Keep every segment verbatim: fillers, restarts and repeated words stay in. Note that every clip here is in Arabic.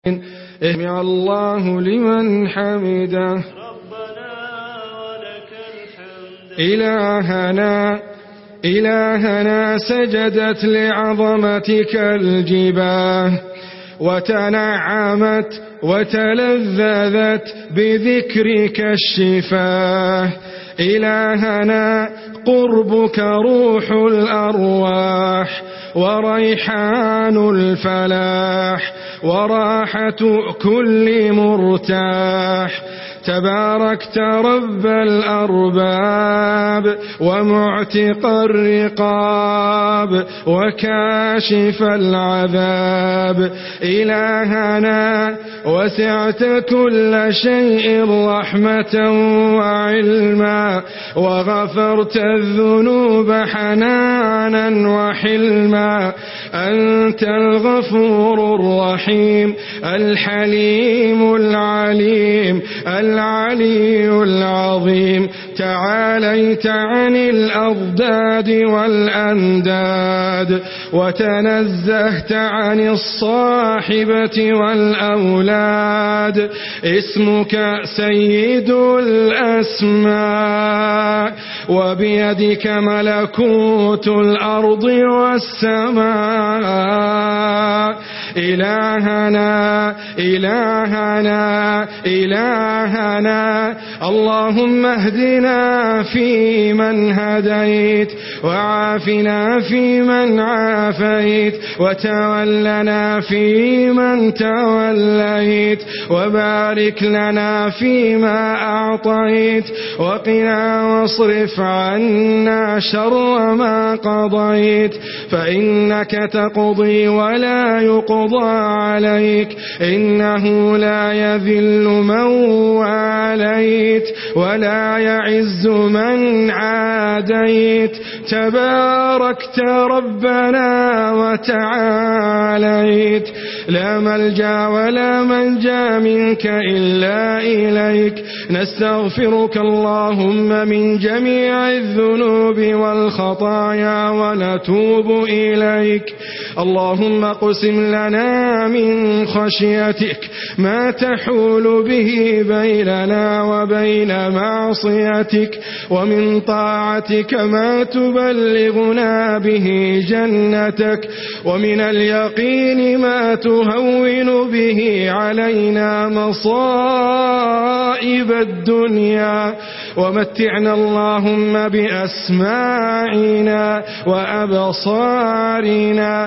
سمع الله لمن حمده. ربنا ولك الحمد. إلهنا إلهنا سجدت لعظمتك الجباه، وتنعمت وتلذذت بذكرك الشفاه. إلهنا قربك روح الأرواح، وريحان الفلاح، وراحة كل مرتاح. تباركت رب الأرباب، ومعتق الرقاب، وكاشف العذاب. إلهنا وسعت كل شيء رحمة وعلما، وغفرت الذنوب حنانا وحلما. أنت الغفور الرحيم الحليم العليم العلي العظيم. تعاليت عن الأضداد والأنداد، وتنزهت عن الصاحبة والأولاد. اسمك سيد الأسماء، وبيدك ملكوت الأرض والسماء. إلهنا إلهنا إلهنا اللهم اهدنا فيمن هديت، وعافنا فيمن عافيت، وتولنا فيمن توليت، وبارك لنا فيما أعطيت، وقنا واصرف عنا شر ما قضيت. فإنك تقضي ولا يقضى عليك، إنه لا يذل من واليت، ولا يعز من عاديت. تباركت ربنا وتعاليت، لا ملجأ ولا منجا منك إلا إليك. نستغفرك اللهم من جميع الذنوب والخطايا ونتوب إليك. اللهم قسم لنا من خشيتك ما تحول به بيننا وبين معصيتك، ومن طاعتك ما تبلغنا به جنتك، ومن اليقين ما تهون به علينا مصائب الدنيا. ومتعنا اللهم بأسماعنا وأبصارنا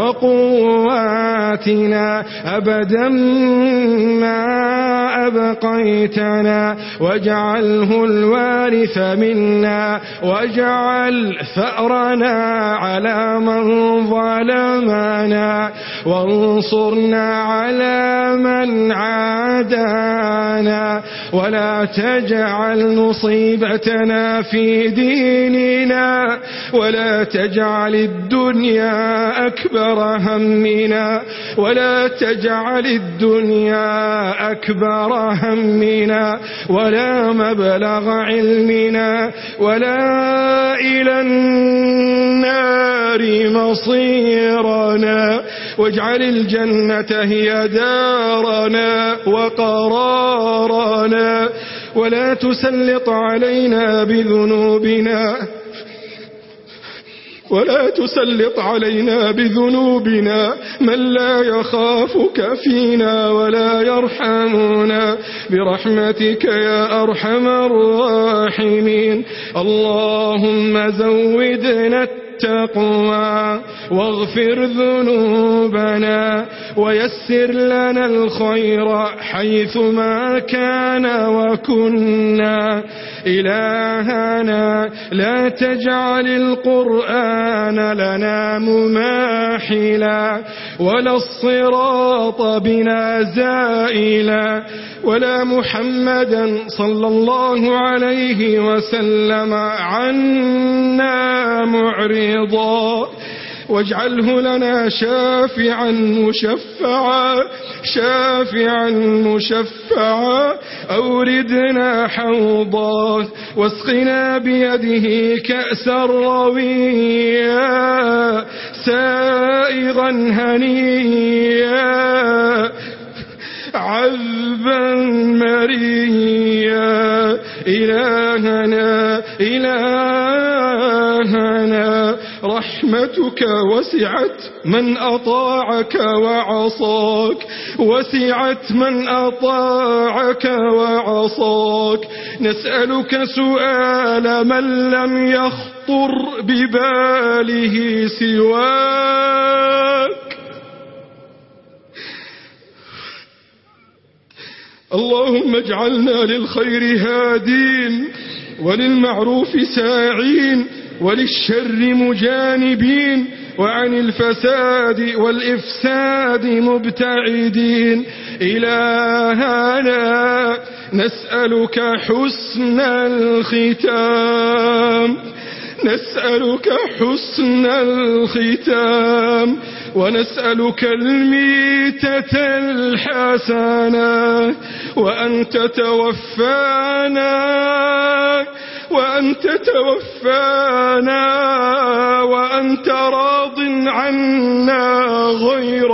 وقواتنا أبدا ما أبقيتنا، واجعله الوارث منا، واجعل ثأرنا على من ظلمنا، وانصرنا على من عادانا، ولا تجعل مصيبتنا في ديننا، ولا تجعل الدنيا أكبر همنا، ولا تجعل الدنيا أكبر همنا، ولا مبلغ علمنا، ولا إلى النار مصيرنا. واجعل الجنة هي دارنا وقرارنا، ولا تسلط علينا بذنوبنا ولا تسلط علينا بذنوبنا من لا يخافك فينا ولا يرحمنا، برحمتك يا أرحم الراحمين. اللهم زودنا التقوى، واغفر ذنوبنا، ويسر لنا الخير حيثما كان وكنا. إلهنا لا تجعل القرآن لنا مماحلا، ولا الصراط بنا زائلا، ولا محمدا صلى الله عليه وسلم عنا معرضا. واجعله لنا شافعا مشفعا شافعا مشفعا. أوردنا حوضا، واسقنا بيده كأسا رويا سائغا هنيا عذبا مريا. إلهنا إلهنا رحمتك وسعت من أطاعك وعصاك، وسعت من أطاعك وعصاك. نسألك سؤال من لم يخطر بباله سواك. اللهم اجعلنا للخير هادين، وللمعروف ساعين، وللشر مجانبين، وعن الفساد والإفساد مبتعدين. إلهنا نسألك حسن الختام، نسألك حسن الختام، ونسألك الميتة الحسنة، وأن تتوفانا وأن تتوفانا وأنت راض عنا غير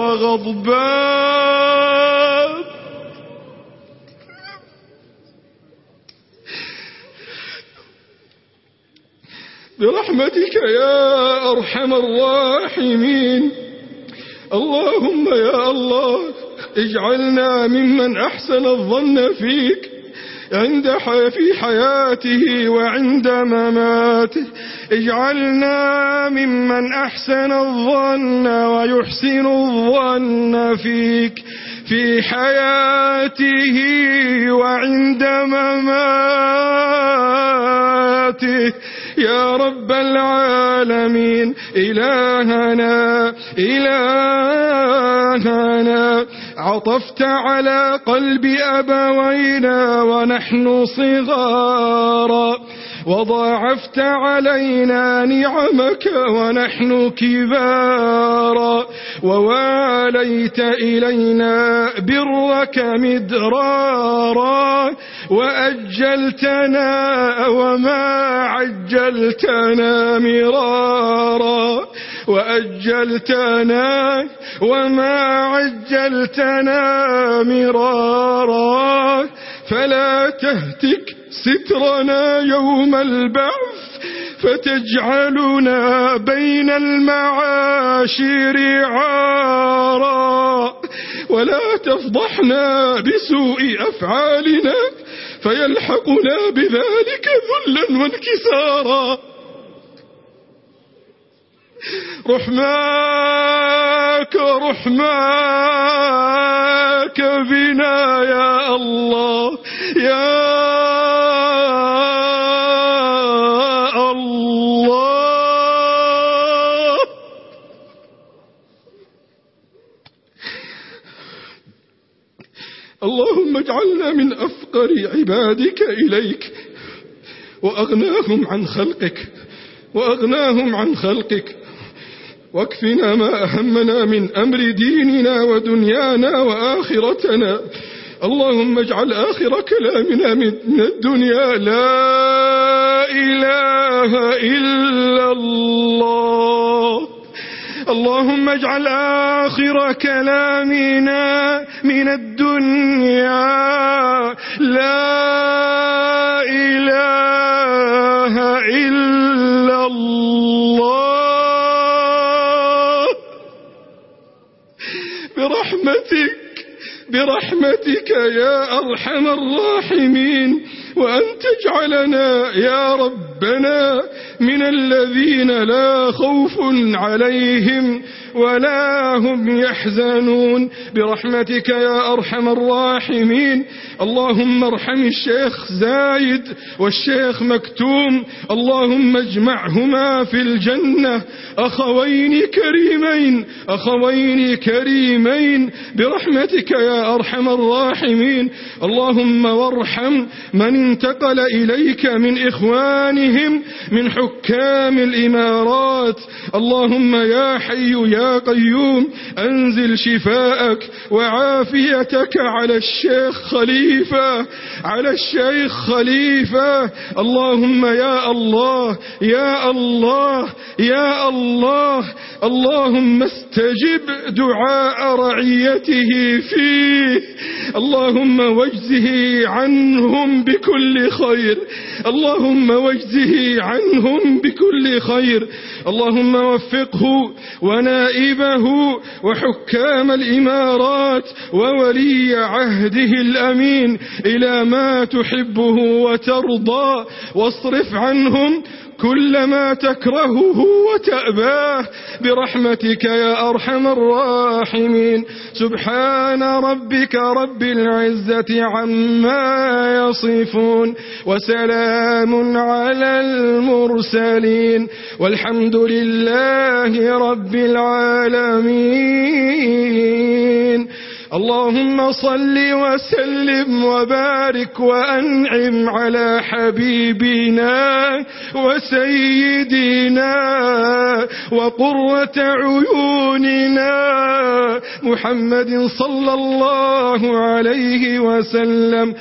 غضبان. برحمتك يا أرحم الراحمين. اللهم يا الله اجعلنا ممن أحسن الظن فيك عند في حياته وعند مماته. اجعلنا ممن أحسن الظن ويحسن الظن فيك في حياته وعند مماته يا رب العالمين. إلهنا إلهنا عطفت على قلب أبوينا ونحن صغارا، وضاعفت علينا نعمك ونحن كبارا، وواليت إلينا برك مدرارا، وأجلتنا وما عجلتنا مرارا، وأجلتنا وما عجلتنا مرارا. فلا تهتك سترنا يوم البعث فتجعلنا بين المعاشر عارا، ولا تفضحنا بسوء أفعالنا فيلحقنا بذلك ذلا وانكسارا. رحماك رحماك بنا يا الله يا الله. اللهم اجعلنا من أفقر عبادك إليك، وأغناهم عن خلقك وأغناهم عن خلقك، واكفنا ما أهمنا من أمر ديننا ودنيانا وآخرتنا. اللهم اجعل آخر كلامنا من الدنيا لا إله إلا الله. اللهم اجعل آخر كلامنا من الدنيا لا إله إلا الله. برحمتك برحمتك يا أرحم الراحمين، وأن تجعلنا يا ربنا من الذين لا خوف عليهم ولا هم يحزنون برحمتك يا أرحم الراحمين. اللهم ارحم الشيخ زايد والشيخ مكتوم، اللهم اجمعهما في الجنة أخوين كريمين أخوين كريمين برحمتك يا أرحم الراحمين. اللهم وارحم من انتقل إليك من إخوانهم من حكام الإمارات. اللهم يا حي يا قيوم أنزل شفاءك وعافيتك على الشيخ خليفة على الشيخ خليفة. اللهم يا الله يا الله يا الله اللهم استجب دعاء رعيته فيه اللهم واجزه عنهم بكل خير اللهم واجزه عنهم بكل خير اللهم وفقه ونائبه وحكام الإمارات وولي عهده الأمين إلى ما تحبه وترضى واصرف عنهم كل ما تكرهه وتأباه برحمتك يا أرحم الراحمين. سبحان ربك رب العزة عما يصفون وسلام على المرسلين والحمد لله رب العالمين. اللهم صل وسلم وبارك وأنعم على حبيبنا وسيدنا وقرة عيوننا محمد صلى الله عليه وسلم.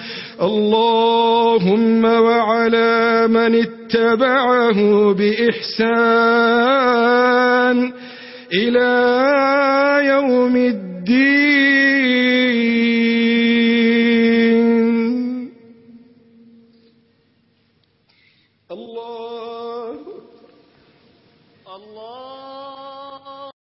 اللهم وعلى من اتبعه بإحسان إلى يوم الدين. الله الله